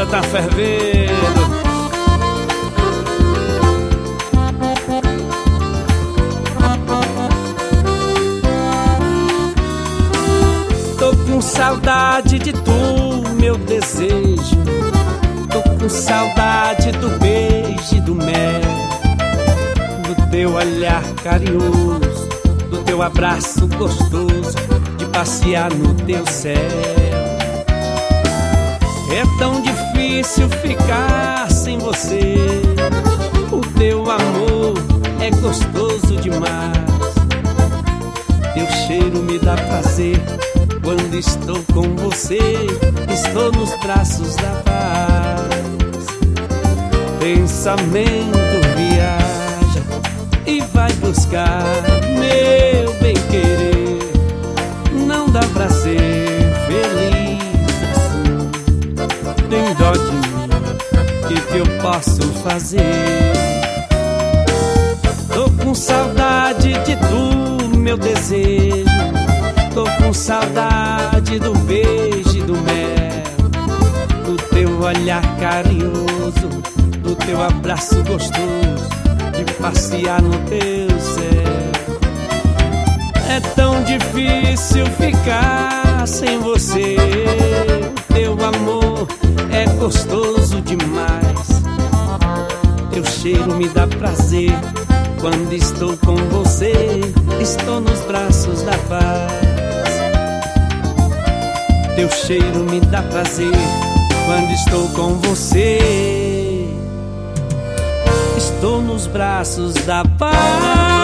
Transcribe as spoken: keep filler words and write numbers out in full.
tá fervendo. Tô com saudade de tu, meu desejo. Tô com saudade do beijo e do mel, do teu olhar carinhoso, do teu abraço gostoso, de passear no teu céu. É tão difícil ficar sem você, o teu amor é gostoso demais. Teu cheiro me dá prazer, quando estou com você, estou nos braços da paz. Pensamento viaja e vai buscar meu bem-querer. Não dá pra ser feliz assim. Tem dó de mim, que que eu posso fazer? Tô com saudade de tu, meu desejo. Tô com saudade do beijo e do mel, do teu olhar carinhoso, do teu abraço gostoso, de passear no teu céu. É tão difícil ficar sem você, teu amor é gostoso demais. Teu cheiro me dá prazer, quando estou com você, estou nos braços da paz. Teu cheiro me dá prazer, quando estou com você, estou nos braços da paz.